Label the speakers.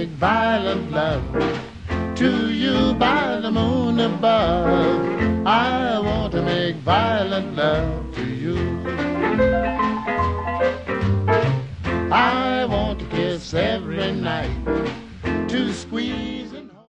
Speaker 1: make violent love to you by the moon above. I want to make violent love